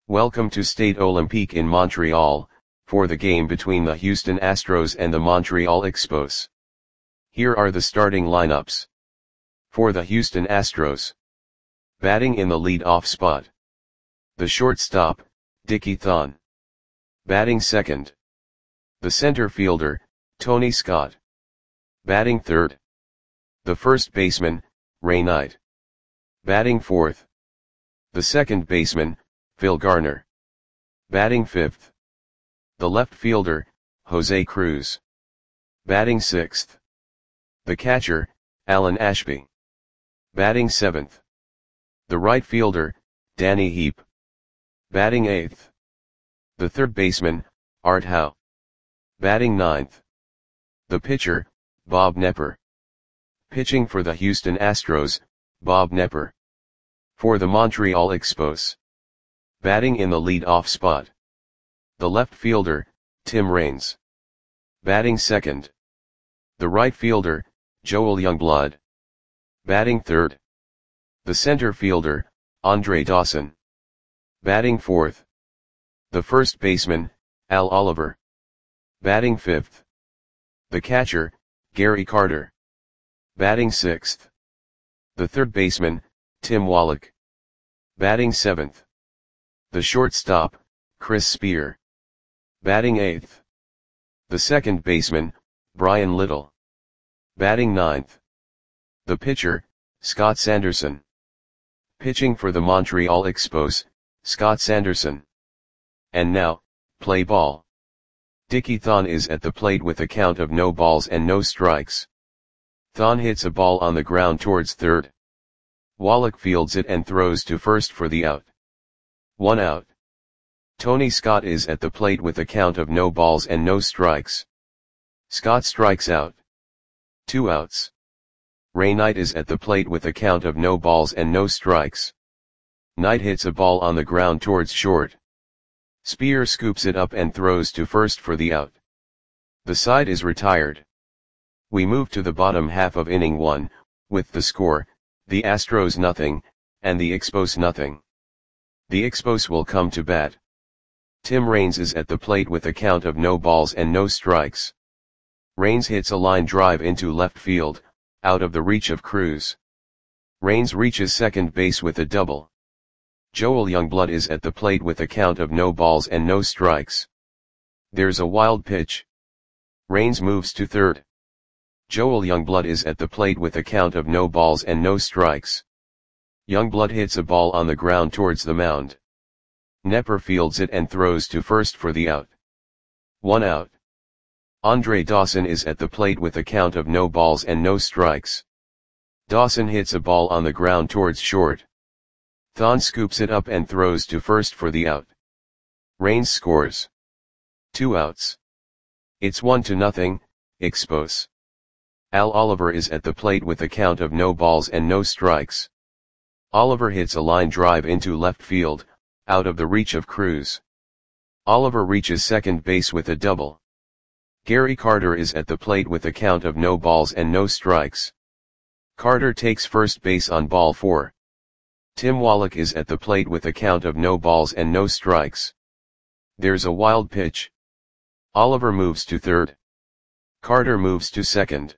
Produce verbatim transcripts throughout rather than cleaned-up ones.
Welcome to Stade Olympique in Montreal, for the game between the Houston Astros and the Montreal Expos. Here are the starting lineups. For the Houston Astros. Batting in the lead-off spot. The shortstop, Dickie Thon. Batting second. The center fielder, Tony Scott. Batting third. The first baseman, Ray Knight. Batting fourth. The second baseman, Phil Garner. Batting fifth. The left fielder, Jose Cruz. Batting sixth. The catcher, Alan Ashby. Batting seventh. The right fielder, Danny Heep. Batting eighth. The third baseman, Art Howe. Batting ninth. The pitcher, Bob Knepper. Pitching for the Houston Astros, Bob Knepper. For the Montreal Expos. Batting in the lead-off spot. The left fielder, Tim Raines. Batting second. The right fielder, Joel Youngblood. Batting third. The center fielder, Andre Dawson. Batting fourth. The first baseman, Al Oliver. Batting fifth. The catcher, Gary Carter. Batting sixth. The third baseman, Tim Wallach. Batting seventh. The shortstop, Chris Spear. Batting eighth. The second baseman, Brian Little. Batting ninth. The pitcher, Scott Sanderson. Pitching for the Montreal Expos, Scott Sanderson. And now, play ball. Dickie Thon is at the plate with a count of no balls and no strikes. Thon hits a ball on the ground towards third. Wallach fields it and throws to first for the out. One out. Tony Scott is at the plate with a count of no balls and no strikes. Scott strikes out. Two outs. Ray Knight is at the plate with a count of no balls and no strikes. Knight hits a ball on the ground towards short. Spear scoops it up and throws to first for the out. The side is retired. We move to the bottom half of inning one, with the score, the Astros nothing, and the Expos nothing. The Expos will come to bat. Tim Raines is at the plate with a count of no balls and no strikes. Raines hits a line drive into left field, out of the reach of Cruz. Raines reaches second base with a double. Joel Youngblood is at the plate with a count of no balls and no strikes. There's a wild pitch. Raines moves to third. Joel Youngblood is at the plate with a count of no balls and no strikes. Youngblood hits a ball on the ground towards the mound. Knepper fields it and throws to first for the out. One out. Andre Dawson is at the plate with a count of no balls and no strikes. Dawson hits a ball on the ground towards short. Thon scoops it up and throws to first for the out. Raines scores. Two outs. It's one to nothing, Expos. Al Oliver is at the plate with a count of no balls and no strikes. Oliver hits a line drive into left field, out of the reach of Cruz. Oliver reaches second base with a double. Gary Carter is at the plate with a count of no balls and no strikes. Carter takes first base on ball four. Tim Wallach is at the plate with a count of no balls and no strikes. There's a wild pitch. Oliver moves to third. Carter moves to second.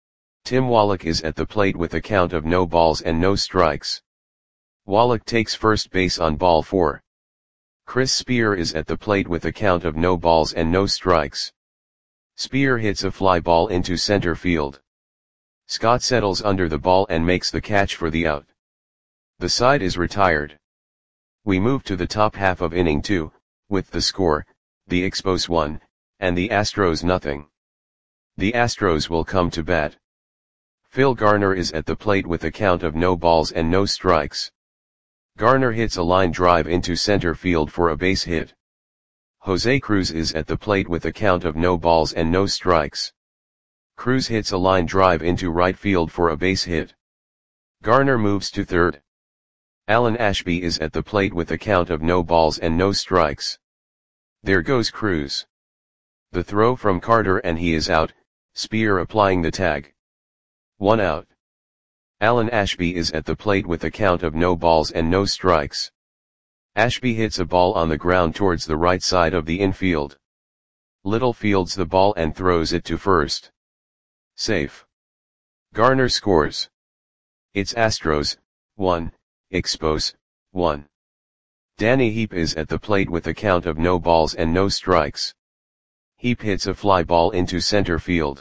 Tim Wallach is at the plate with a count of no balls and no strikes. Wallach takes first base on ball four. Chris Spear is at the plate with a count of no balls and no strikes. Spear hits a fly ball into center field. Scott settles under the ball and makes the catch for the out. The side is retired. We move to the top half of inning two, with the score, the Expos one, and the Astros nothing. The Astros will come to bat. Phil Garner is at the plate with a count of no balls and no strikes. Garner hits a line drive into center field for a base hit. Jose Cruz is at the plate with a count of no balls and no strikes. Cruz hits a line drive into right field for a base hit. Garner moves to third. Alan Ashby is at the plate with a count of no balls and no strikes. There goes Cruz. The throw from Carter and he is out, Spear applying the tag. One out. Alan Ashby is at the plate with a count of no balls and no strikes. Ashby hits a ball on the ground towards the right side of the infield. Little fields the ball and throws it to first. Safe. Garner scores. It's Astros, one, Expos, one. Danny Heap is at the plate with a count of no balls and no strikes. Heap hits a fly ball into center field.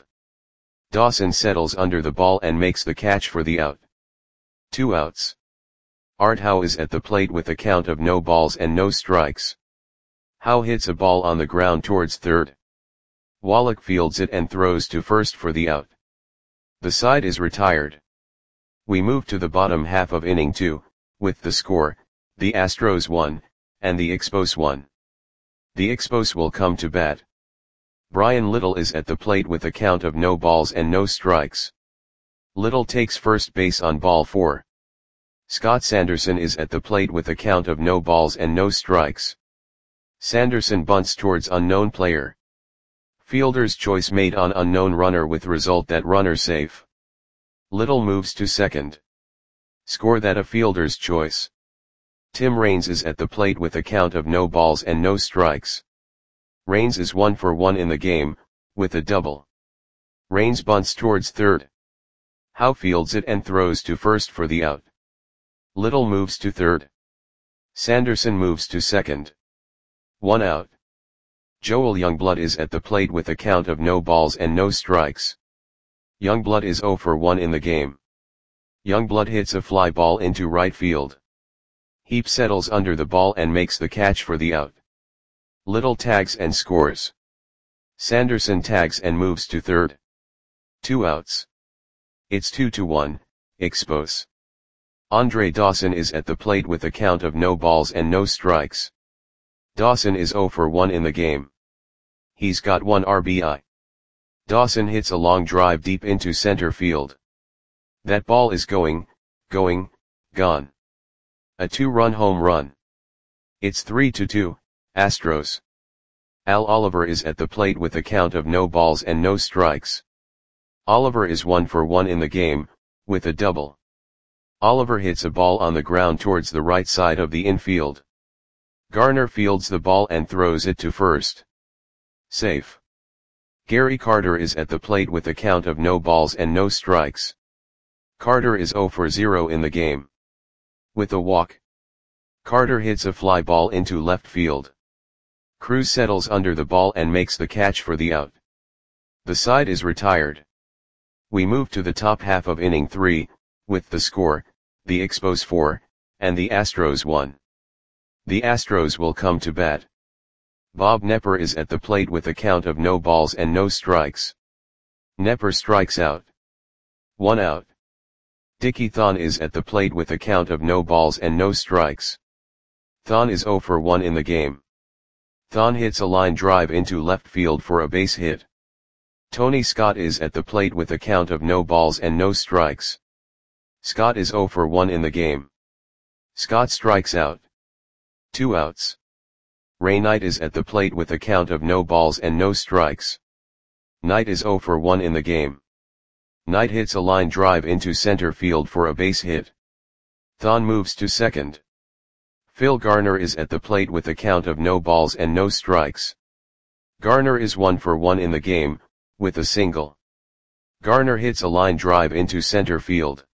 Dawson settles under the ball and makes the catch for the out. Two outs. Art Howe is at the plate with a count of no balls and no strikes. Howe hits a ball on the ground towards third. Wallach fields it and throws to first for the out. The side is retired. We move to the bottom half of inning two, with the score, the Astros one, and the Expos one. The Expos will come to bat. Brian Little is at the plate with a count of no balls and no strikes. Little takes first base on ball four. Scott Sanderson is at the plate with a count of no balls and no strikes. Sanderson bunts towards unknown player. Fielder's choice made on unknown runner with result that runner safe. Little moves to second. Score that a fielder's choice. Tim Raines is at the plate with a count of no balls and no strikes. Raines is one for one in the game, with a double. Raines bunts towards third. Howe fields it and throws to first for the out. Little moves to third. Sanderson moves to second. One out. Joel Youngblood is at the plate with a count of no balls and no strikes. Youngblood is zero for one in the game. Youngblood hits a fly ball into right field. Heap settles under the ball and makes the catch for the out. Little tags and scores. Sanderson tags and moves to third. Two outs. It's two to one, Expos. Andre Dawson is at the plate with a count of no balls and no strikes. Dawson is zero for one in the game. He's got one R B I. Dawson hits a long drive deep into center field. That ball is going, going, gone. A two-run home run. It's three to two, Astros. Al Oliver is at the plate with a count of no balls and no strikes. Oliver is one for one in the game, with a double. Oliver hits a ball on the ground towards the right side of the infield. Garner fields the ball and throws it to first. Safe. Gary Carter is at the plate with a count of no balls and no strikes. Carter is zero for zero in the game. With a walk. Carter hits a fly ball into left field. Cruz settles under the ball and makes the catch for the out. The side is retired. We move to the top half of inning three, with the score, the Expos four, and the Astros one. The Astros will come to bat. Bob Knepper is at the plate with a count of no balls and no strikes. Knepper strikes out. One out. Dickie Thon is at the plate with a count of no balls and no strikes. Thon is zero for one in the game. Thon hits a line drive into left field for a base hit. Tony Scott is at the plate with a count of no balls and no strikes. Scott is zero for one in the game. Scott strikes out. Two outs. Ray Knight is at the plate with a count of no balls and no strikes. Knight is zero for one in the game. Knight hits a line drive into center field for a base hit. Thon moves to second. Phil Garner is at the plate with a count of no balls and no strikes. Garner is one for one in the game, with a single. Garner hits a line drive into center field.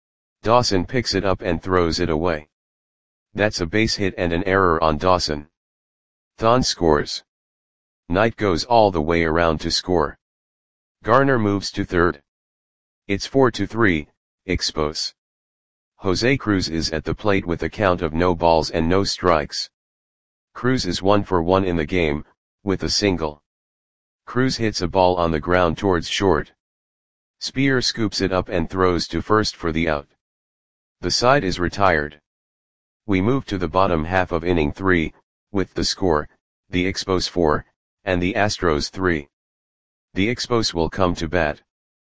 Dawson picks it up and throws it away. That's a base hit and an error on Dawson. Thon scores. Knight goes all the way around to score. Garner moves to third. It's four to three, Expos. Jose Cruz is at the plate with a count of no balls and no strikes. Cruz is one for one in the game, with a single. Cruz hits a ball on the ground towards short. Spear scoops it up and throws to first for the out. The side is retired. We move to the bottom half of inning three, with the score, the Expos four, and the Astros three. The Expos will come to bat.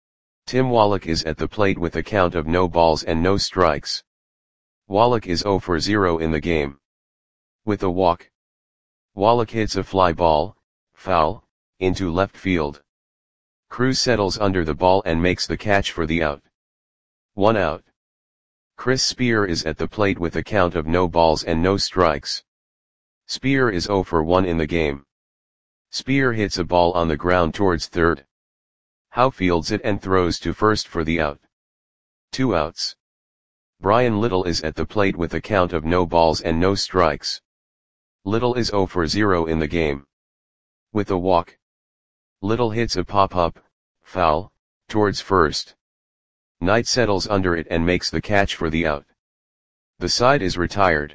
Tim Wallach is at the plate with a count of no balls and no strikes. Wallach is zero for zero in the game. With a walk. Wallach hits a fly ball, foul, into left field. Cruz settles under the ball and makes the catch for the out. One out. Chris Spear is at the plate with a count of no balls and no strikes. Spear is zero for one in the game. Spear hits a ball on the ground towards third. Howe fields it and throws to first for the out. Two outs. Brian Little is at the plate with a count of no balls and no strikes. Little is zero for zero in the game. With a walk, Little hits a pop-up, foul, towards first. Knight settles under it and makes the catch for the out. The side is retired.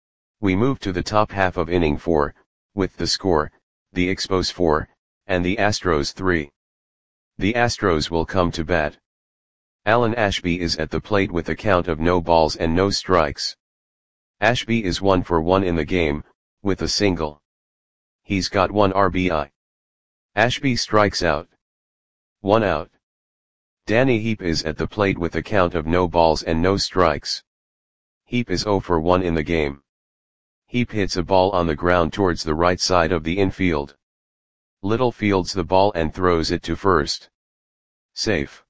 We move to the top half of inning four, with the score, the Expos four, and the Astros three. The Astros will come to bat. Alan Ashby is at the plate with a count of no balls and no strikes. Ashby is one for one in the game, with a single. He's got one R B I. Ashby strikes out. One out. Danny Heap is at the plate with a count of no balls and no strikes. Heap is zero for one in the game. Heap hits a ball on the ground towards the right side of the infield. Little fields the ball and throws it to first. Safe.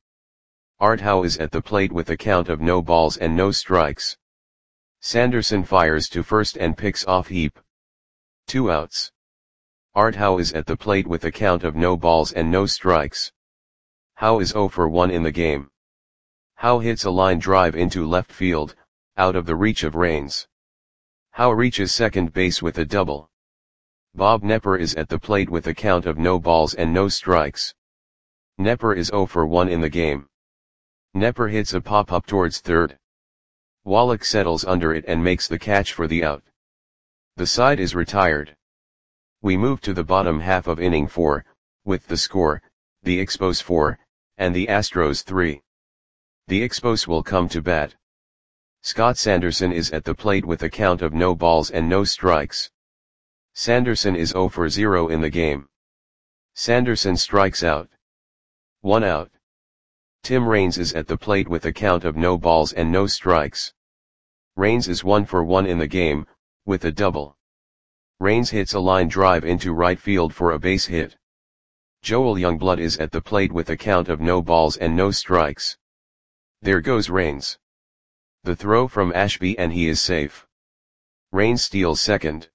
Art Howe is at the plate with a count of no balls and no strikes. Sanderson fires to first and picks off Heap. Two outs. Art Howe is at the plate with a count of no balls and no strikes. Howe is zero for one in the game. Howe hits a line drive into left field, out of the reach of Raines. Howe reaches second base with a double. Bob Knepper is at the plate with a count of no balls and no strikes. Knepper is zero for one in the game. Knepper hits a pop-up towards third. Wallach settles under it and makes the catch for the out. The side is retired. We move to the bottom half of inning four, with the score, the Expos four, and the Astros three. The Expos will come to bat. Scott Sanderson is at the plate with a count of no balls and no strikes. Sanderson is zero for zero in the game. Sanderson strikes out. One out. Tim Raines is at the plate with a count of no balls and no strikes. Raines is one for one in the game, with a double. Raines hits a line drive into right field for a base hit. Joel Youngblood is at the plate with a count of no balls and no strikes. There goes Raines. The throw from Ashby and he is safe. Raines steals second.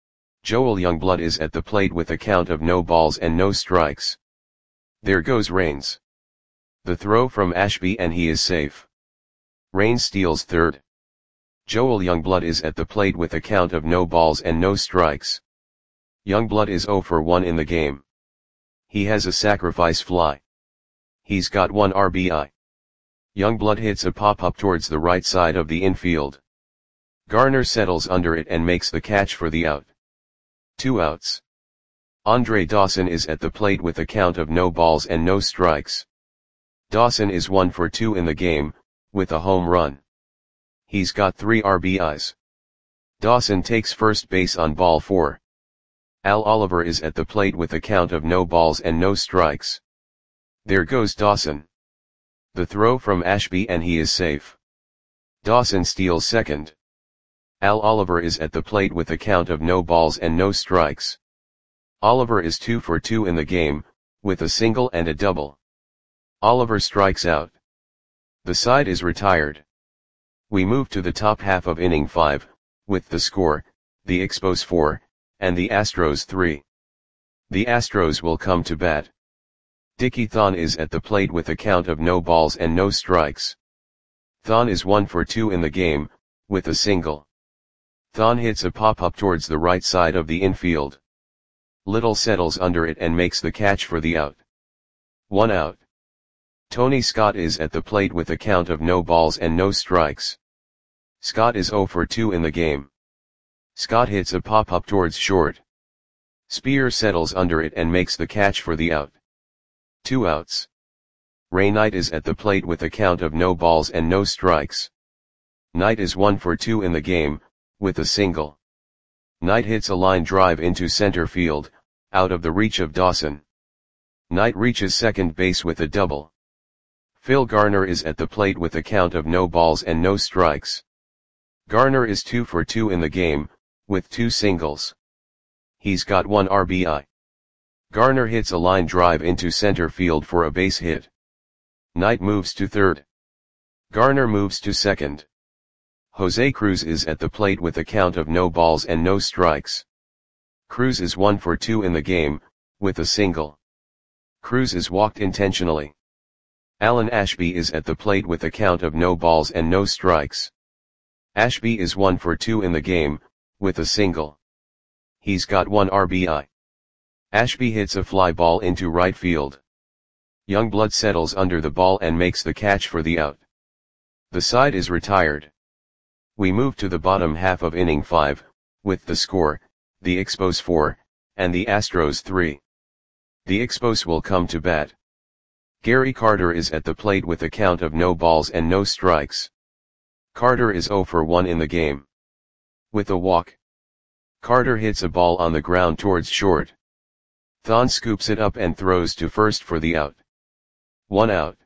Joel Youngblood is at the plate with a count of no balls and no strikes. There goes Raines. The throw from Ashby and he is safe. Raines steals third. Joel Youngblood is at the plate with a count of no balls and no strikes. Youngblood is zero for one in the game. He has a sacrifice fly. He's got one R B I. Youngblood hits a pop-up towards the right side of the infield. Garner settles under it and makes the catch for the out. Two outs. Andre Dawson is at the plate with a count of no balls and no strikes. Dawson is one for two in the game, with a home run. He's got three R B Is. Dawson takes first base on ball four. Al Oliver is at the plate with a count of no balls and no strikes. There goes Dawson. The throw from Ashby and he is safe. Dawson steals second. Al Oliver is at the plate with a count of no balls and no strikes. Oliver is two for two in the game, with a single and a double. Oliver strikes out. The side is retired. We move to the top half of inning five, with the score, the Expos four, and the Astros three. The Astros will come to bat. Dickie Thon is at the plate with a count of no balls and no strikes. Thon is one for two in the game, with a single. Thon hits a pop-up towards the right side of the infield. Little settles under it and makes the catch for the out. One out. Tony Scott is at the plate with a count of no balls and no strikes. Scott is zero for two in the game. Scott hits a pop-up towards short. Spear settles under it and makes the catch for the out. Two outs. Ray Knight is at the plate with a count of no balls and no strikes. Knight is one for two in the game, with a single. Knight hits a line drive into center field, out of the reach of Dawson. Knight reaches second base with a double. Phil Garner is at the plate with a count of no balls and no strikes. Garner is two for two in the game, with two singles. He's got one R B I. Garner hits a line drive into center field for a base hit. Knight moves to third. Garner moves to second. Jose Cruz is at the plate with a count of no balls and no strikes. Cruz is one for two in the game, with a single. Cruz is walked intentionally. Alan Ashby is at the plate with a count of no balls and no strikes. Ashby is one for two in the game, with a single. He's got one R B I. Ashby hits a fly ball into right field. Youngblood settles under the ball and makes the catch for the out. The side is retired. We move to the bottom half of inning five, with the score, the Expos four, and the Astros three. The Expos will come to bat. Gary Carter is at the plate with a count of no balls and no strikes. Carter is zero for one in the game. With a walk. Carter hits a ball on the ground towards short. Thon scoops it up and throws to first for the out. One out.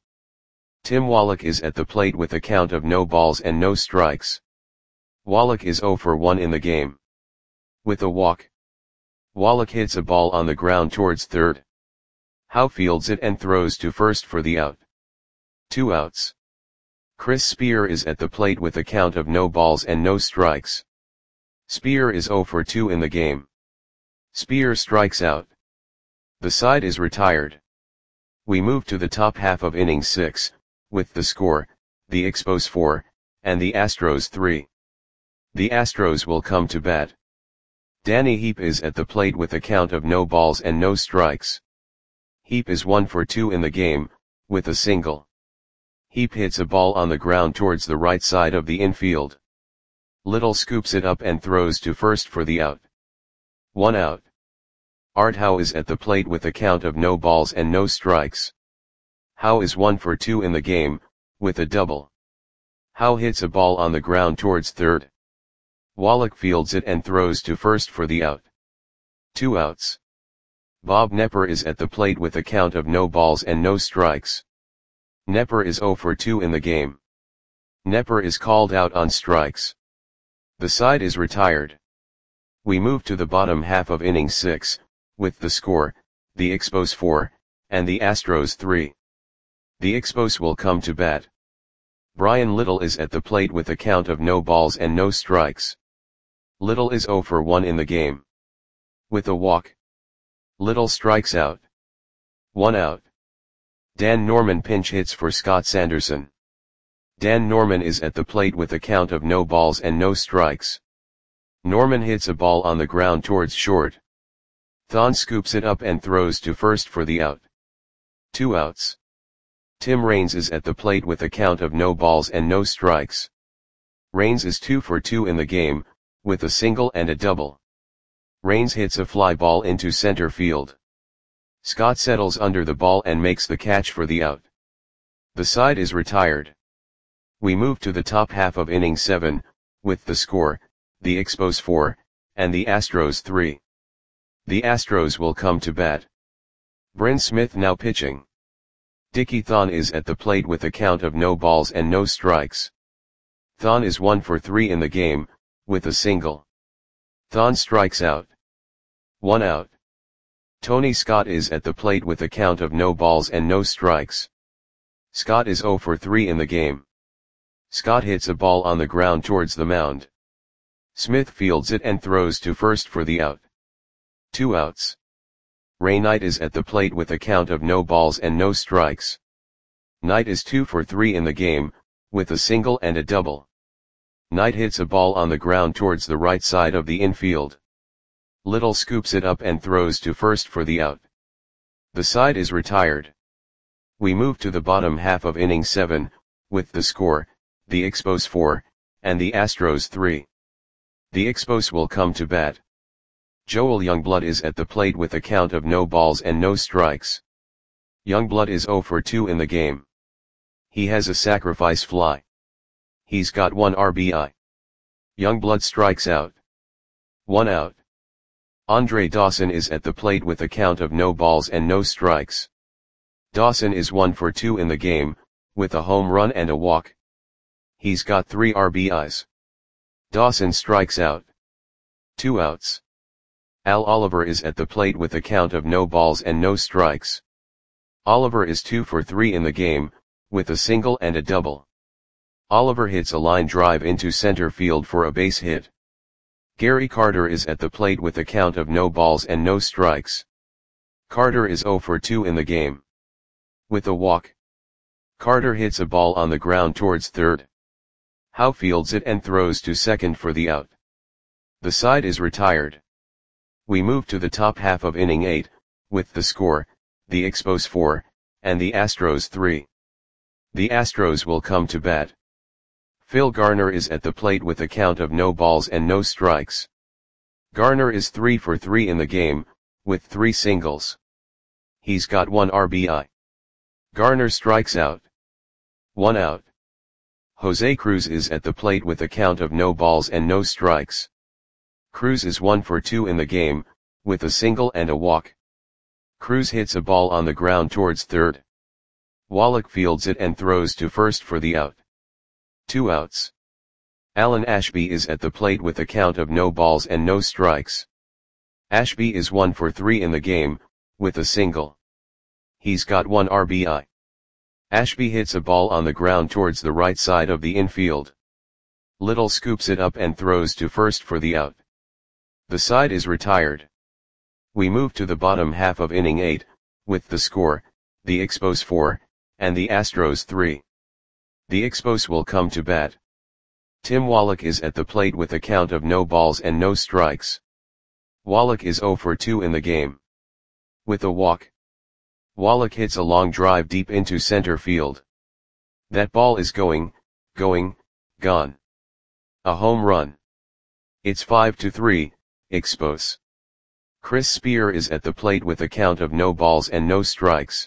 Tim Wallach is at the plate with a count of no balls and no strikes. Wallach is zero for one in the game. With a walk. Wallach hits a ball on the ground towards third. Howe fields it and throws to first for the out. Two outs. Chris Spear is at the plate with a count of no balls and no strikes. Spear is zero for two in the game. Spear strikes out. The side is retired. We move to the top half of inning six, with the score, the Expos four, and the Astros three. The Astros will come to bat. Danny Heap is at the plate with a count of no balls and no strikes. Heap is one for two in the game, with a single. Heap hits a ball on the ground towards the right side of the infield. Little scoops it up and throws to first for the out. One out. Art Howe is at the plate with a count of no balls and no strikes. Howe is one for two in the game, with a double. Howe hits a ball on the ground towards third. Wallach fields it and throws to first for the out. Two outs. Bob Knepper is at the plate with a count of no balls and no strikes. Knepper is zero for two in the game. Knepper is called out on strikes. The side is retired. We move to the bottom half of inning six, with the score, the Expos four, and the Astros three. The Expos will come to bat. Brian Little is at the plate with a count of no balls and no strikes. Little is zero for one in the game. With a walk. Little strikes out. One out. Dan Norman pinch hits for Scott Sanderson. Dan Norman is at the plate with a count of no balls and no strikes. Norman hits a ball on the ground towards short. Thon scoops it up and throws to first for the out. Two outs. Tim Raines is at the plate with a count of no balls and no strikes. Raines is two for two in the game, with a single and a double. Raines hits a fly ball into center field. Scott settles under the ball and makes the catch for the out. The side is retired. We move to the top half of inning seven, with the score, the Expos four, and the Astros three. The Astros will come to bat. Bryn Smith now pitching. Dickie Thon is at the plate with a count of no balls and no strikes. Thon is one for three in the game, with a single. Thon strikes out. One out. Tony Scott is at the plate with a count of no balls and no strikes. Scott is zero for three in the game. Scott hits a ball on the ground towards the mound. Smith fields it and throws to first for the out. Two outs. Ray Knight is at the plate with a count of no balls and no strikes. Knight is two for three in the game, with a single and a double. Knight hits a ball on the ground towards the right side of the infield. Little scoops it up and throws to first for the out. The side is retired. We move to the bottom half of inning seven, with the score, the Expos four, and the Astros three. The Expos will come to bat. Joel Youngblood is at the plate with a count of no balls and no strikes. Youngblood is zero for two in the game. He has a sacrifice fly. He's got one R B I. Youngblood strikes out. One out. Andre Dawson is at the plate with a count of no balls and no strikes. Dawson is one for two in the game, with a home run and a walk. He's got three R B Is. Dawson strikes out. Two outs. Al Oliver is at the plate with a count of no balls and no strikes. Oliver is two for three in the game, with a single and a double. Oliver hits a line drive into center field for a base hit. Gary Carter is at the plate with a count of no balls and no strikes. Carter is zero for two in the game. With a walk, Carter hits a ball on the ground towards third. Howe fields it and throws to second for the out. The side is retired. We move to the top half of inning eight, with the score, the Expos four, and the Astros three. The Astros will come to bat. Phil Garner is at the plate with a count of no balls and no strikes. Garner is three for three in the game, with three singles. He's got one R B I. Garner strikes out. One out. Jose Cruz is at the plate with a count of no balls and no strikes. Cruz is one for two in the game, with a single and a walk. Cruz hits a ball on the ground towards third. Wallach fields it and throws to first for the out. Two outs. Alan Ashby is at the plate with a count of no balls and no strikes. Ashby is one for three in the game, with a single. He's got one R B I. Ashby hits a ball on the ground towards the right side of the infield. Little scoops it up and throws to first for the out. The side is retired. We move to the bottom half of inning eight, with the score, the Expos four, and the Astros three. The Expos will come to bat. Tim Wallach is at the plate with a count of no balls and no strikes. Wallach is zero for two in the game. With a walk, Wallach hits a long drive deep into center field. That ball is going, going, gone. A home run. It's five to three, Expos. Chris Spear is at the plate with a count of no balls and no strikes.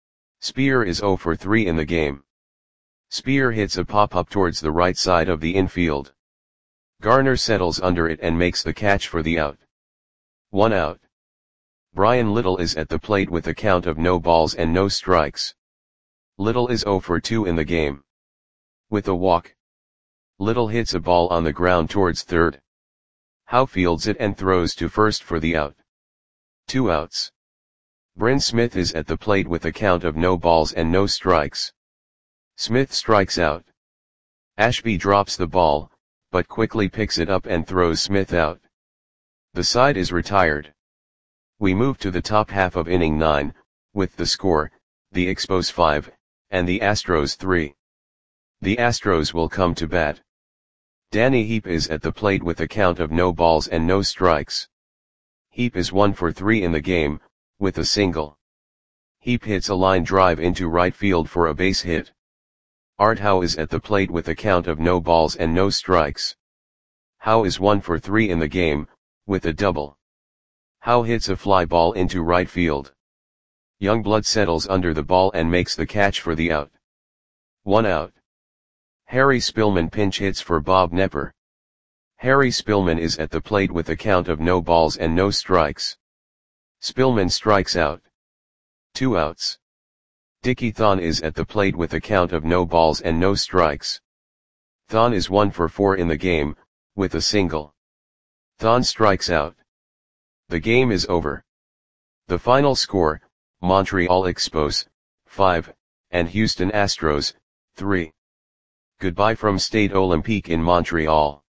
Spear is zero for three in the game. Spear hits a pop-up towards the right side of the infield. Garner settles under it and makes the catch for the out. One out. Brian Little is at the plate with a count of no balls and no strikes. Little is zero for two in the game. With a walk, Little hits a ball on the ground towards third. Howe fields it and throws to first for the out. Two outs. Bryn Smith is at the plate with a count of no balls and no strikes. Smith strikes out. Ashby drops the ball, but quickly picks it up and throws Smith out. The side is retired. We move to the top half of inning nine, with the score, the Expos five, and the Astros three. The Astros will come to bat. Danny Heap is at the plate with a count of no balls and no strikes. Heap is one for three in the game, with a single. Heap hits a line drive into right field for a base hit. Art Howe is at the plate with a count of no balls and no strikes. Howe is one for three in the game, with a double. Howe hits a fly ball into right field. Youngblood settles under the ball and makes the catch for the out. One out. Harry Spillman pinch hits for Bob Knepper. Harry Spillman is at the plate with a count of no balls and no strikes. Spillman strikes out. Two outs. Dickie Thon is at the plate with a count of no balls and no strikes. Thon is one for four in the game, with a single. Thon strikes out. The game is over. The final score, Montreal Expos, five, and Houston Astros, three. Goodbye from Stade Olympique in Montreal.